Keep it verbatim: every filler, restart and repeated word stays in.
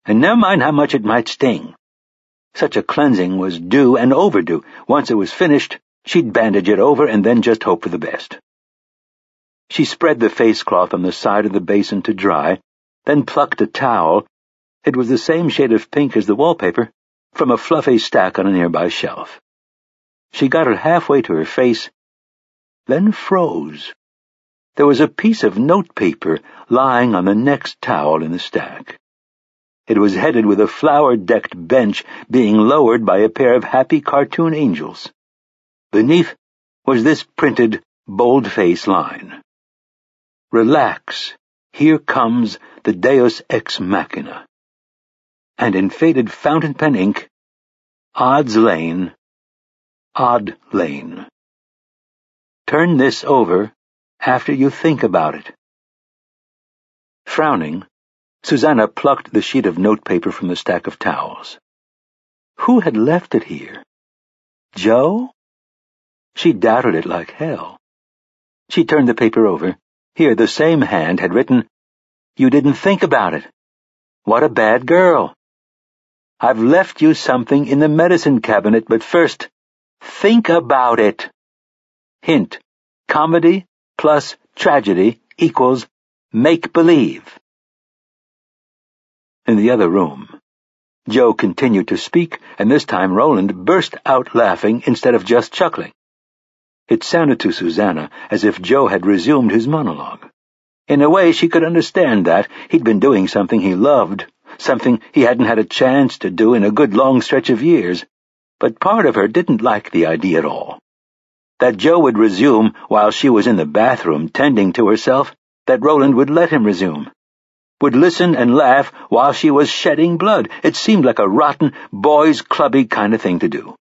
and never mind how much it might sting. Such a cleansing was due and overdue. Once it was finished, she'd bandage it over and then just hope for the best. She spread the face cloth on the side of the basin to dry, then plucked a towel — it was the same shade of pink as the wallpaper — from a fluffy stack on a nearby shelf. She got it halfway to her face, then froze. There was a piece of notepaper lying on the next towel in the stack. It was headed with a flower-decked bench being lowered by a pair of happy cartoon angels. Beneath was this printed, bold-face line: "Relax, here comes the Deus Ex Machina." And in faded fountain pen ink, "Odds Lane, Odd Lane. Turn this over after you think about it." Frowning, Susanna plucked the sheet of notepaper from the stack of towels. Who had left it here? Joe? She doubted it like hell. She turned the paper over. Here, the same hand had written, "You didn't think about it. What a bad girl. I've left you something in the medicine cabinet, but first, think about it. Hint: comedy plus tragedy equals make-believe." In the other room, Joe continued to speak, and this time Roland burst out laughing instead of just chuckling. It sounded to Susanna as if Joe had resumed his monologue. In a way, she could understand that. He'd been doing something he loved, something he hadn't had a chance to do in a good long stretch of years, but part of her didn't like the idea at all. That Joe would resume while she was in the bathroom tending to herself, that Roland would let him resume, would listen and laugh while she was shedding blood. It seemed like a rotten, boys' clubby kind of thing to do.